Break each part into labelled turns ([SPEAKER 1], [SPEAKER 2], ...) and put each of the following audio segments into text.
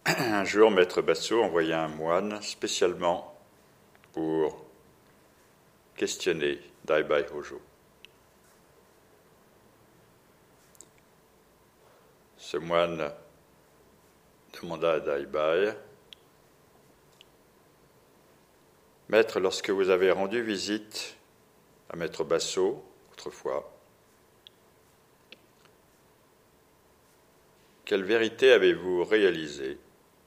[SPEAKER 1] Un jour, Maître Basso envoya un moine spécialement pour questionner Daibai Hojo. Ce moine demanda à Daibai: « Maître, lorsque vous avez rendu visite à Maître Basso autrefois, quelle vérité avez-vous réalisée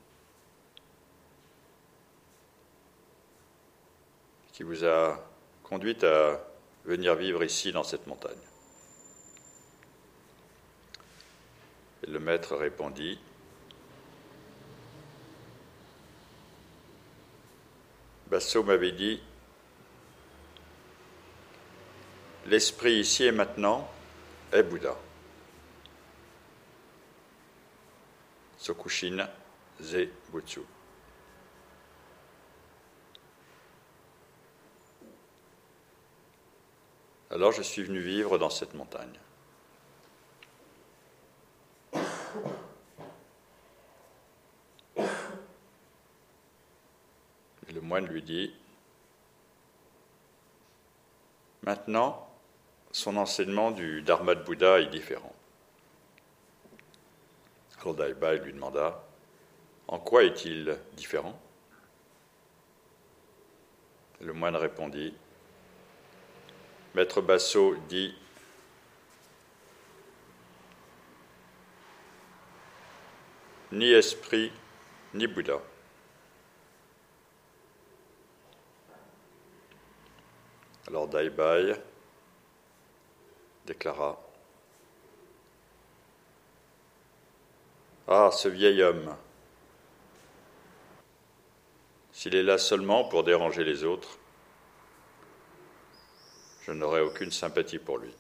[SPEAKER 1] qui vous a conduit à venir vivre ici dans cette montagne ?» Et le maître répondit: « Basso m'avait dit, l'esprit ici et maintenant est Bouddha. Sokushin Ze Butsu. » Alors je suis venu vivre dans cette montagne. Et le moine lui dit: « Maintenant, son enseignement du Dharma de Bouddha est différent. » Alors Daibai lui demanda: « En quoi est-il différent ?» Le moine répondit: « Maître Basso dit, ni esprit, ni Bouddha. Alors Daibai déclara: « Ah, ce vieil homme, s'il est là seulement pour déranger les autres, je n'aurai aucune sympathie pour lui.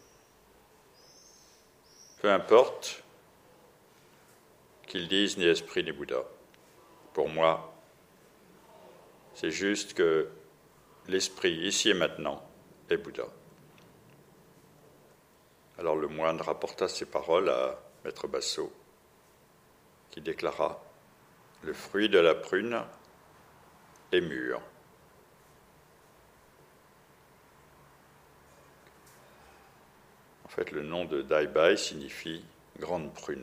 [SPEAKER 1] Peu importe qu'il dise ni esprit ni Bouddha. Pour moi, c'est juste que l'esprit, ici et maintenant, est Bouddha. » Alors le moine rapporta ces paroles à Maître Basso, qui déclara: « Le fruit de la prune est mûr. » En fait, le nom de Daibai signifie « grande prune ».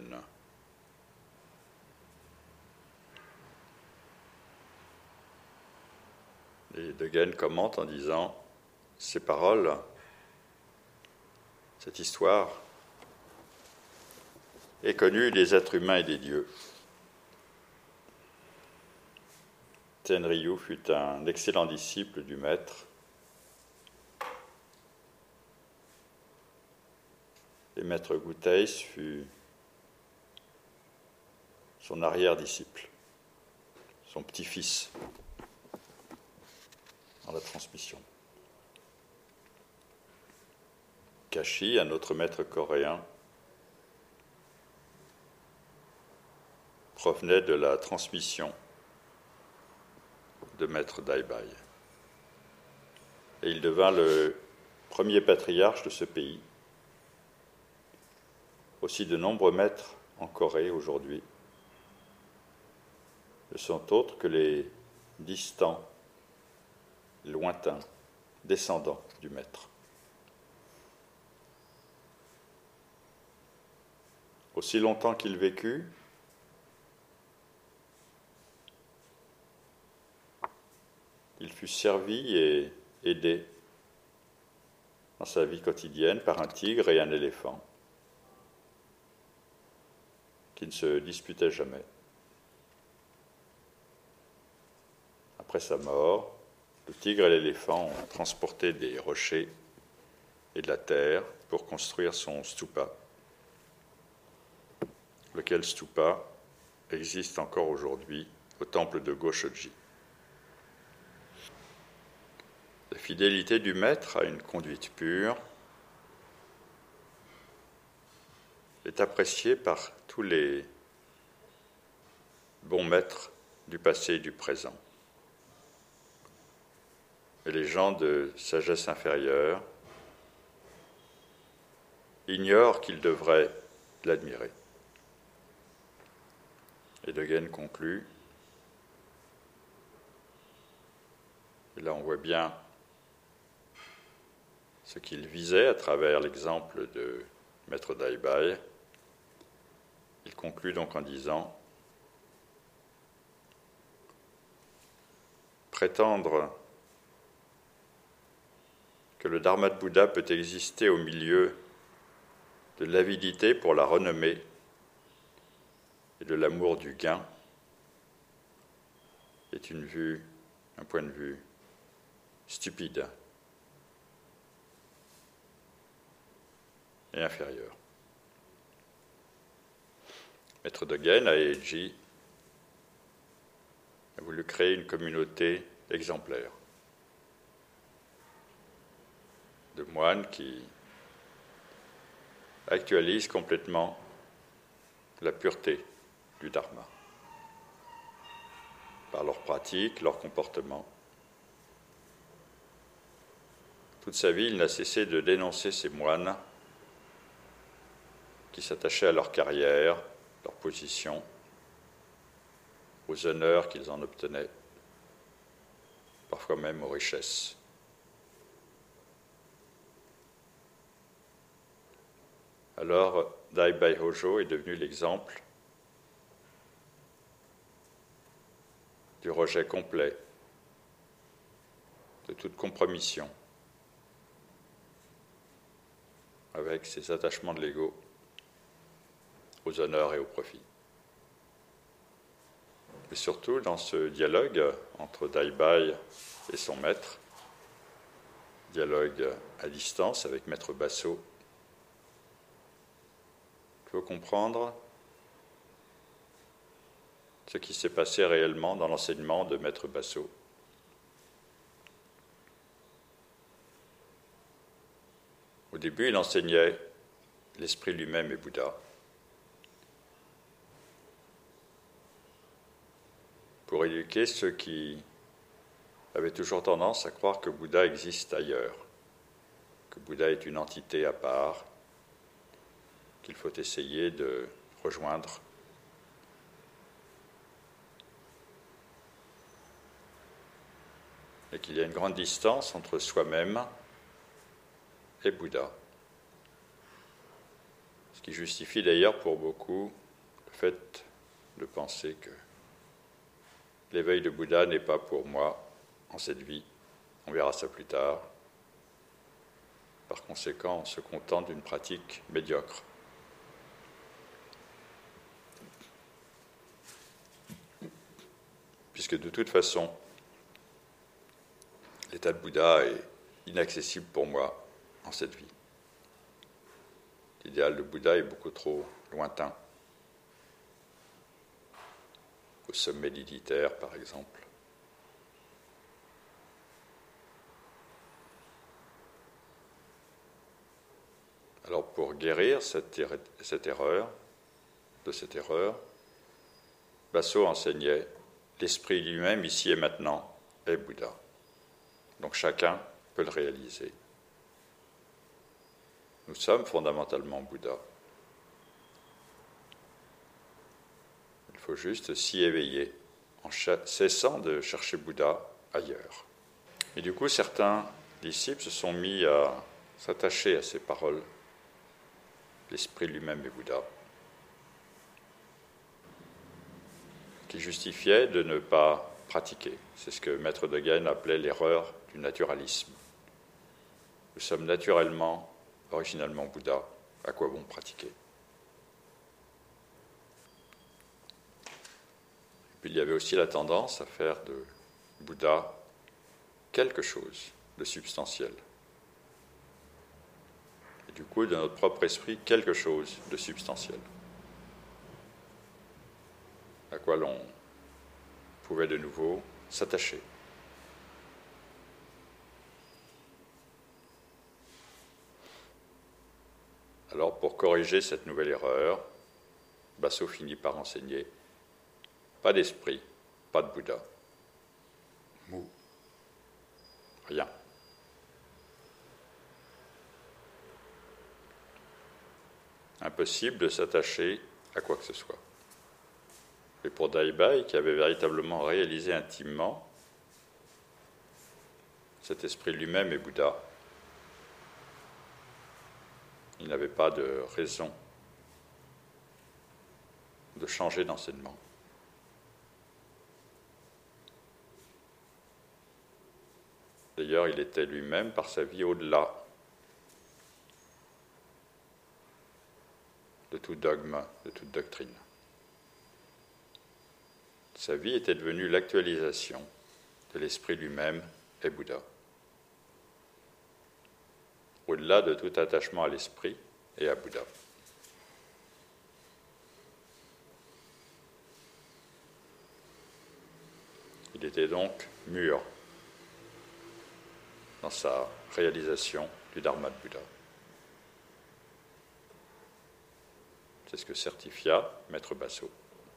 [SPEAKER 1] Et De Gen commente en disant: « Ces paroles, cette histoire, est connue des êtres humains et des dieux. Tenryu fut un excellent disciple du maître, et maître Guteis fut son arrière-disciple, son petit-fils dans la transmission. Kashi, un autre maître coréen, provenait de la transmission de maître Daibai. Et il devint le premier patriarche de ce pays. Aussi de nombreux maîtres en Corée aujourd'hui ne sont autres que les distants, lointains descendants du maître. Aussi longtemps qu'il vécut, il fut servi et aidé dans sa vie quotidienne par un tigre et un éléphant qui ne se disputaient jamais. Après sa mort, le tigre et l'éléphant ont transporté des rochers et de la terre pour construire son stupa, lequel stupa existe encore aujourd'hui au temple de Goshoji. La fidélité du maître à une conduite pure est appréciée par tous les bons maîtres du passé et du présent. Et les gens de sagesse inférieure ignorent qu'ils devraient l'admirer. Et Dogen conclut. Et là, on voit bien ce qu'il visait à travers l'exemple de Maître Daibai. Il conclut donc en disant « Prétendre que le Dharma de Bouddha peut exister au milieu de l'avidité pour la renommée et de l'amour du gain est un point de vue stupide et inférieur. » Maître Dogen, à Eiji, a voulu créer une communauté exemplaire de moines qui actualisent complètement la pureté du Dharma par leurs pratiques, leur comportement. Toute sa vie, il n'a cessé de dénoncer ces moines qui s'attachaient à leur carrière, leur position, aux honneurs qu'ils en obtenaient, parfois même aux richesses. Alors, Daibai Hojo est devenu l'exemple du rejet complet de toute compromission avec ses attachements de l'ego aux honneurs et aux profits. Et surtout, dans ce dialogue entre Daibai et son maître, dialogue à distance avec Maître Basso, il faut comprendre ce qui s'est passé réellement dans l'enseignement de Maître Basso. Au début, il enseignait l'esprit lui-même et Bouddha. Pour éduquer ceux qui avaient toujours tendance à croire que Bouddha existe ailleurs, que Bouddha est une entité à part, qu'il faut essayer de rejoindre. Et qu'il y a une grande distance entre soi-même et Bouddha. Ce qui justifie d'ailleurs pour beaucoup le fait de penser que l'éveil de Bouddha n'est pas pour moi en cette vie, on verra ça plus tard. Par conséquent, on se contente d'une pratique médiocre. Puisque de toute façon, l'état de Bouddha est inaccessible pour moi en cette vie. L'idéal de Bouddha est beaucoup trop lointain. Au sommet dignitaire, par exemple. Alors, pour guérir de cette erreur, Basso enseignait l'esprit lui-même, ici et maintenant, est Bouddha. Donc chacun peut le réaliser. Nous sommes fondamentalement Bouddha. Il faut juste s'y éveiller en cessant de chercher Bouddha ailleurs. Et du coup, certains disciples se sont mis à s'attacher à ces paroles. L'esprit lui-même est Bouddha, qui justifiait de ne pas pratiquer. C'est ce que Maître Dogen appelait l'erreur du naturalisme. Nous sommes naturellement, originalement Bouddha, à quoi bon pratiquer? Et puis il y avait aussi la tendance à faire de Bouddha quelque chose de substantiel. Et du coup, de notre propre esprit, quelque chose de substantiel. À quoi l'on pouvait de nouveau s'attacher. Alors, pour corriger cette nouvelle erreur, Basso finit par enseigner pas d'esprit, pas de Bouddha. Mou. Rien. Impossible de s'attacher à quoi que ce soit. Et pour Daibai, qui avait véritablement réalisé intimement, cet esprit lui-même est Bouddha. Il n'avait pas de raison de changer d'enseignement. D'ailleurs, il était lui-même, par sa vie, au-delà de tout dogme, de toute doctrine. Sa vie était devenue l'actualisation de l'esprit lui-même et Bouddha. Au-delà de tout attachement à l'esprit et à Bouddha. Il était donc mûr dans sa réalisation du Dharma de Bouddha. C'est ce que certifia Maître Basso.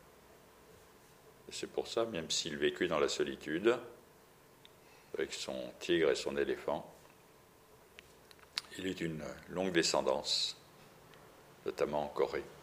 [SPEAKER 1] Et c'est pour ça, même s'il vécut dans la solitude, avec son tigre et son éléphant, il eut une longue descendance, notamment en Corée.